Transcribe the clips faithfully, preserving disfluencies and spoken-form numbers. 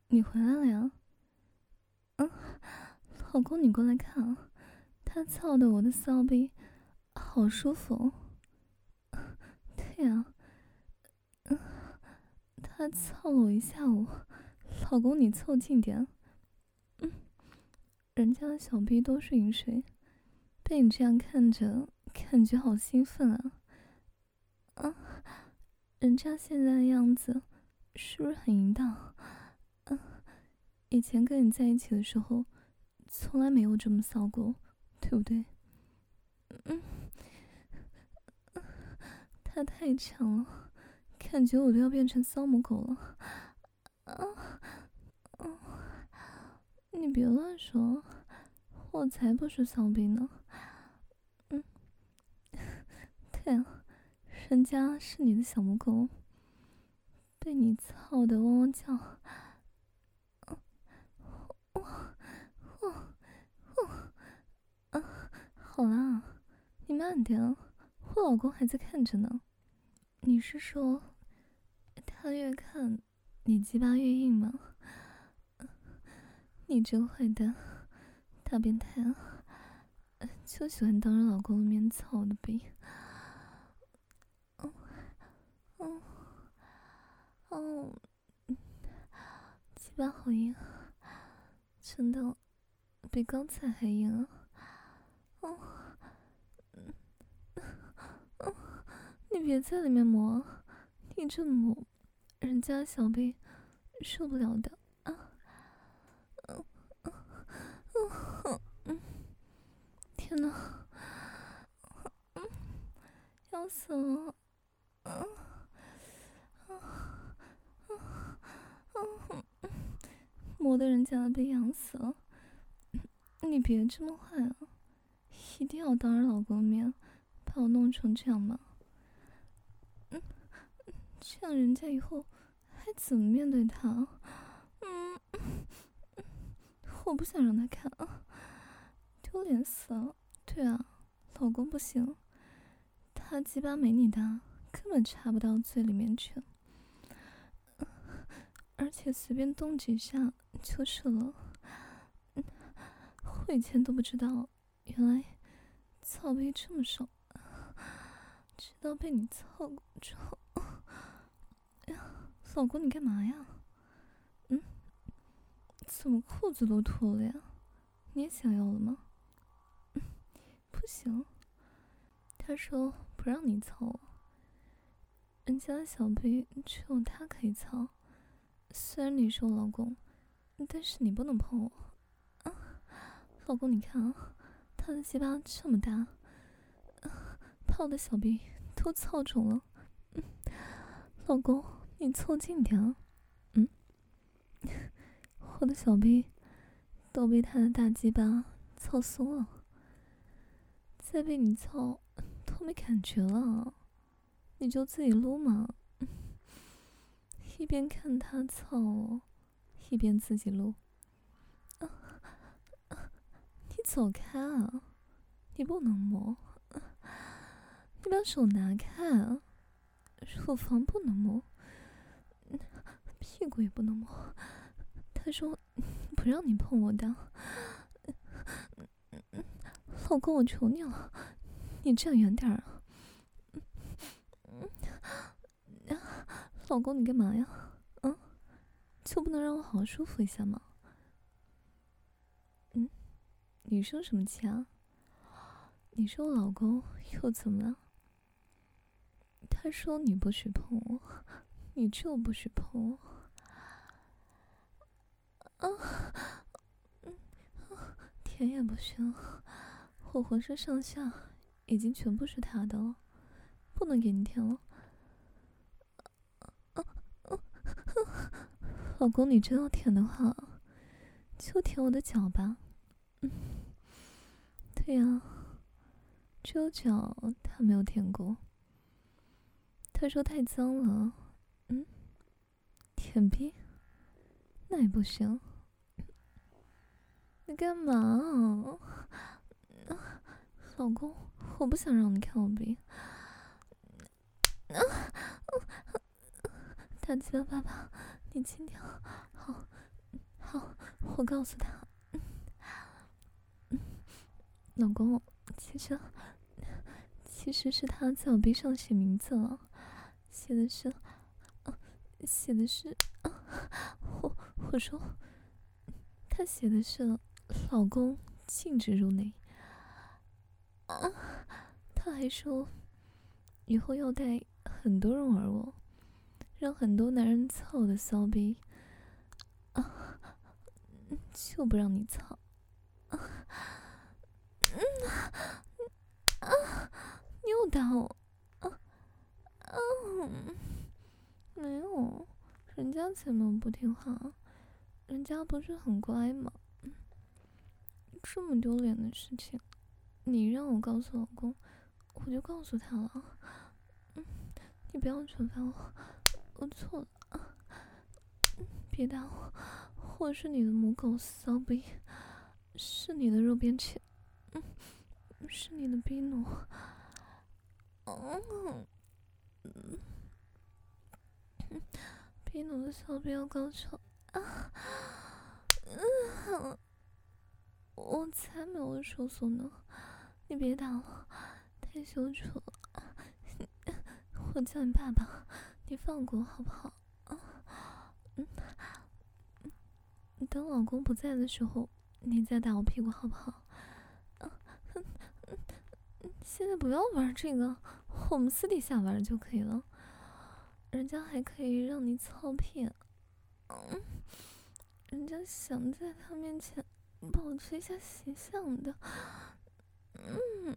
你回来了呀？嗯，老公，你过来看啊，他操的我的骚逼，好舒服。对呀、嗯，他操了我一下午，老公你凑近点。嗯，人家的小逼都是饮水，被你这样看着，感觉好兴奋啊！啊，人家现在的样子，是不是很淫荡？嗯，以前跟你在一起的时候，从来没有这么骚过，对不对？嗯，他太强了，感觉我都要变成骚母狗了。啊，嗯，你别乱说，我才不是骚逼呢。嗯，对啊，人家是你的小母狗，被你操的汪汪叫。哇哇哇！啊，好啦，你慢点，我老公还在看着呢。你是说，他越看你鸡巴越硬吗？你这个坏蛋，大变态啊！就喜欢当着老公的面操我的逼。嗯嗯哦，鸡巴好硬，真的比刚才还硬啊！哦，哦，你别在里面磨，你这么磨，人家小兵受不了的啊！嗯嗯嗯嗯，天哪，嗯，要死了！嗯嗯嗯嗯，磨得人家被痒死了。你别这么坏啊！一定要当着老公的面把我弄成这样吗？嗯，这样人家以后还怎么面对他？嗯，我不想让他看啊，丢脸死了。对啊，老公不行，他鸡巴没你大，根本插不到嘴里面去，而且随便动几下就是了。我以前都不知道，原来操逼这么爽，直到被你操过之后，哎呀，老公你干嘛呀？嗯，怎么裤子都脱了呀？你也想要了吗？嗯，不行，他说不让你操我，人家的小逼只有他可以操。虽然你是我老公，但是你不能碰我。啊，老公你看啊，他的鸡巴这么大，把我的小臂都操肿了。嗯，老公你凑近点啊。嗯，我的小臂都被他的大鸡巴操松了，再被你操都没感觉了，你就自己撸嘛。嗯，一边看他操我，一边自己撸。啊啊，你走开啊！你不能摸，你把手拿开啊！乳房不能摸，屁股也不能摸。他说不让你碰我的。老公，我求你了，你站远点啊！老公，你干嘛呀？嗯，就不能让我好好舒服一下吗？嗯，你生什么气啊？你是我老公又怎么了？他说你不许碰我，你就不许碰我。啊，嗯，舔也不行，我浑身上下已经全部是他的了，不能给你舔了。啊啊，老公，你真要舔的话，就舔我的脚吧。嗯，对呀、啊，只有脚他没有舔过。他说太脏了。嗯，舔逼那也不行。你干嘛？啊，老公，我不想让你看我逼。啊，大鸡巴爸爸，你轻点。好， 我告诉他，老公，其实其实是他在我背上写名字了，写的是，啊、写的是，啊、我我说，他写的是老公禁止入内，啊，他还说以后要带很多人玩我，让很多男人操我的骚逼，啊，就不让你操。嗯啊，你又打我！啊啊，没有，人家才没有不听话，人家不是很乖吗？这么丢脸的事情，你让我告诉老公，我就告诉他了。嗯，你不要惩罚我，我错了。啊、别打我，我是你的母狗骚逼，是你的肉边切，嗯，是你的逼奴。嗯。逼奴的小臂要高潮啊！嗯，我才没有收缩呢，你别打了，太羞耻了。我叫你爸爸，你放过我好不好？啊，嗯，等老公不在的时候，你再打我屁股好不好？啊，嗯嗯嗯，现在不要玩这个，我们私底下玩就可以了。人家还可以让你操屁，嗯，人家想在他面前保持一下形象的，嗯，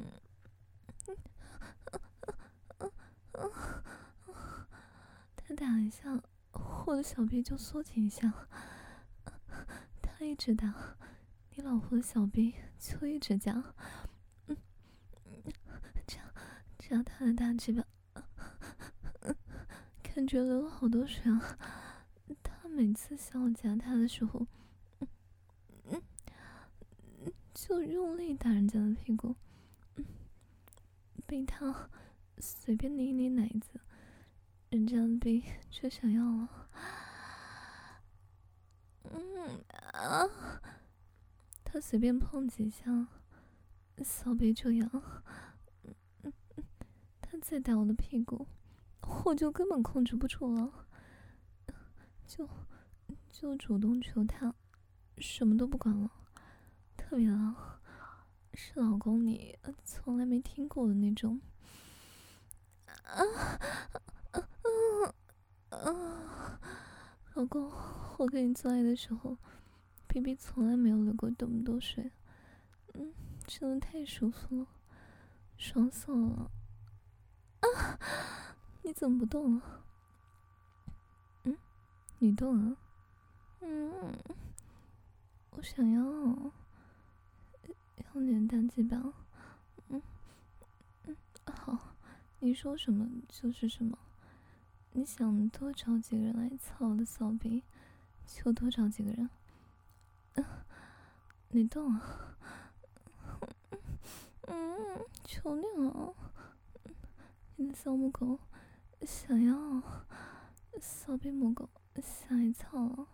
他打一下，我的小臂就缩紧一下，他一直打，你老婆的小臂就一直夹，嗯，夹夹他的大鸡巴，感觉流了好多水啊！他每次想要夹他的时候，嗯嗯，就用力打人家的屁股，嗯，被他随便捏一捏奶子，人家的逼就想要了。嗯啊，他随便碰几下，骚逼就痒。嗯嗯，他再打我的屁股，我就根本控制不住了，就就主动求他，什么都不管了，特别浪，是老公你从来没听过的那种。啊啊啊啊！老公，我跟你做爱的时候，屁屁从来没有流过这么多水，嗯，真的太舒服了，爽死我了！啊，你怎么不动了？嗯，你动啊？嗯，我想要，要你的大鸡巴。嗯嗯，好，你说什么就是什么。你想多找几个人来操我的骚逼，就多找几个人。嗯，你动啊！嗯，求你了，你的小母狗想要，骚逼母狗想一操了。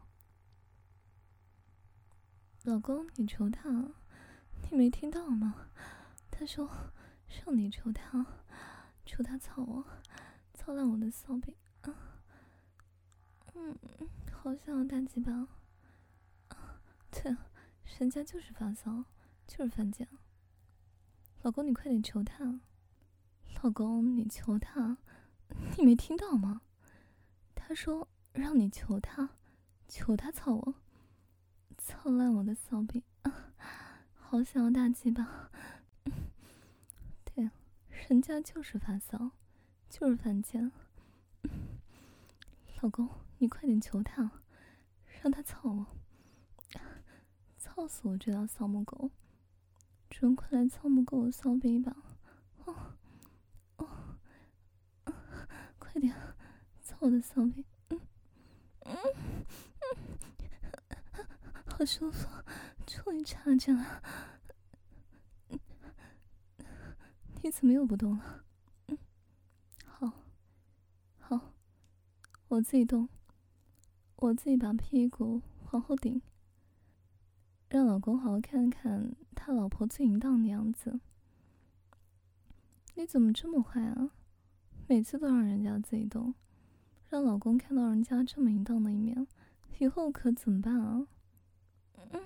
老公，你求他，你没听到吗？他说让你求他，求他操我，操烂我的骚逼。啊，嗯，好想要大鸡巴。啊，对，人家就是发骚，就是犯贱。老公，你快点求他！老公，你求他，你没听到吗？他说让你求他，求他操我，操烂我的骚逼。啊，好想要大鸡巴。对，人家就是发骚，就是犯贱。老公，你快点求他，让他操我，操死我这条骚母狗！准快来操母狗的骚逼吧！哦哦，啊，快点操我的骚逼！嗯嗯嗯，好舒服，终于插进来。嗯，你怎么又不动了？嗯，好，好，我自己动，我自己把屁股往后顶。 让老公好好看看他老婆最淫荡的样子。你怎么这么坏啊？每次都让人家自己动，让老公看到人家这么淫荡的一面，以后可怎么办啊？嗯，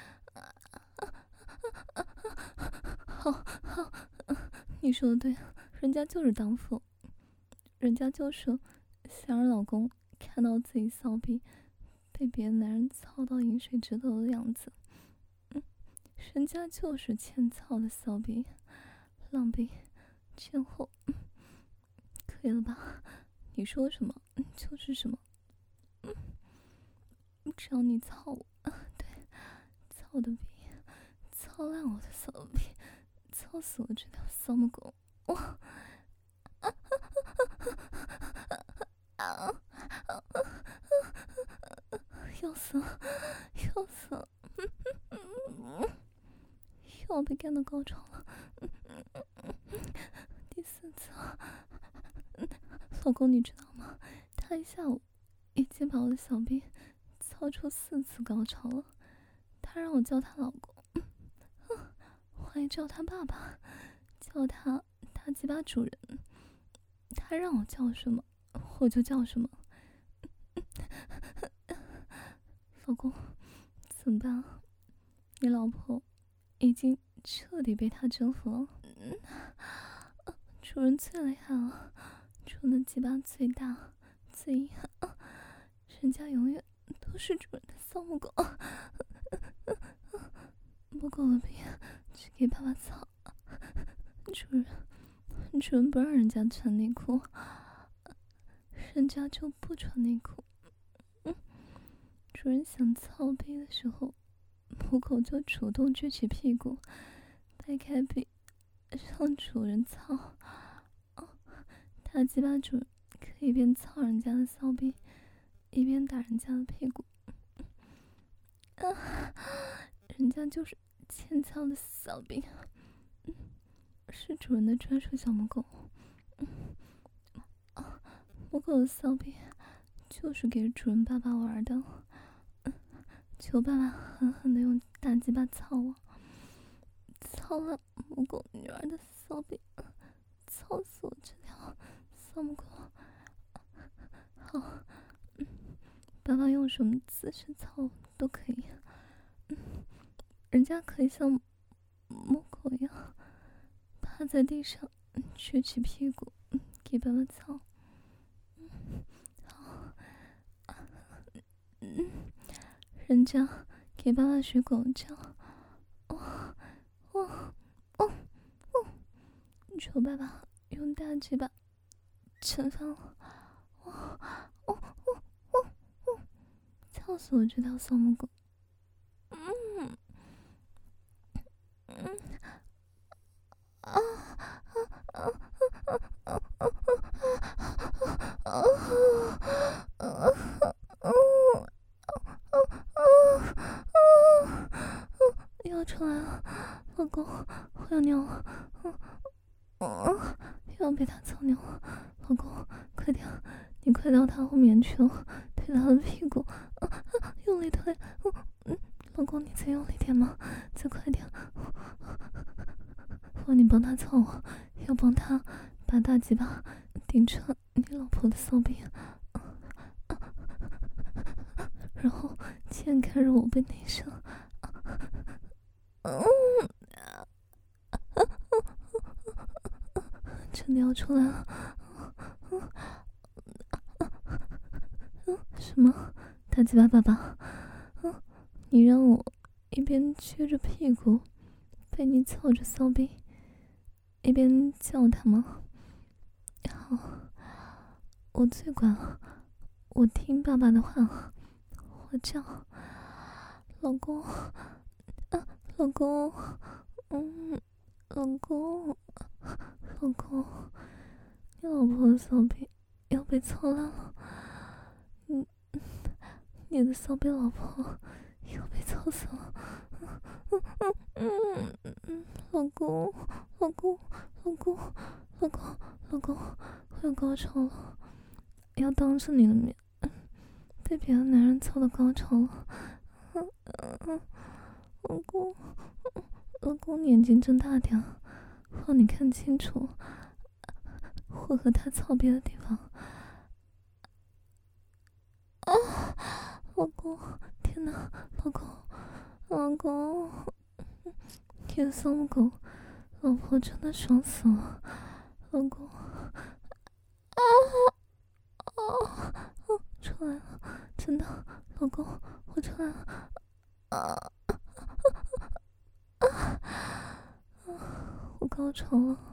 好好，你说的对，人家就是荡妇，人家就是想让老公看到自己骚逼被别的男人操到饮水直流的样子。嗯，人家就是欠操的骚逼，浪逼，贱货。嗯，可以了吧？你说什么就是什么。嗯，只要你操我，对，操的逼，操烂我的骚逼，操死我这条骚母狗！我，啊啊啊啊啊！要死了，要死了！嗯嗯嗯，又要被干到高潮了。嗯嗯嗯嗯，第四次了。嗯，老公，你知道吗？他一下午已经把我的小臂操出四次高潮了。他让我叫他老公，嗯，我还叫他爸爸，叫他大鸡巴主人。他让我叫什么，我就叫什么。老公，怎么办啊？你老婆已经彻底被他征服了。嗯，主人最厉害了，主人的鸡巴最大最硬，人家永远都是主人的骚母狗。不够了，别去给爸爸操。主人，主人不让人家穿内裤，人家就不穿内裤。嗯，主人想操逼的时候，母狗就主动撅起屁股，掰开臂，让主人操。哦，大鸡巴主人可以一边操人家的骚逼，一边打人家的屁股。啊，人家就是欠操的骚逼，嗯，是主人的专属小母狗。嗯，啊，母狗的骚逼就是给主人爸爸玩的。嗯，求爸爸狠狠的用大鸡巴操我，操了母狗女儿的骚逼，操死我这条骚母狗！好，嗯，爸爸用什么姿势操都可以。嗯，人家可以像母狗一样趴在地上，撅起屁股给爸爸操。嗯，好，嗯，人家给爸爸学狗叫，哦哦哦哦，求爸爸用大鸡巴惩罚我，哦哦哦哦哦，操死我这条骚母狗！嗯嗯啊啊啊啊啊啊啊啊！又出来了，老公，我要尿了，嗯，又要被他操尿了，老公，快点，你快到他后面去了，推他的屁股，啊啊，用力推，嗯嗯，老公，你再用力点嘛，再快点，我你帮他操我，要帮他把大鸡巴顶成你老婆的骚逼，然后掀开让我被内射。嗯，真的要出来了。什么？大鸡巴爸爸？嗯，你让我一边撅着屁股被你操着骚逼，一边叫他吗？好，我最乖了，我听爸爸的话，我叫老公。啊，老公，嗯，老公，老公，你老婆的骚逼要被操烂了，嗯，你的骚逼老婆要被操死了，嗯嗯嗯嗯嗯，老公，老公，老公，老公，老公，我要高潮了，要当着你的面被别的男人操到高潮了，嗯嗯嗯。 老公，老公，你眼睛睁大点，让你看清楚我和他操别的地方。啊，老公，天哪，老公，老公，你的松骨，老婆真的爽死了，老公。啊啊啊！出来了，真的，老公，我出来了。啊啊啊！我高潮了，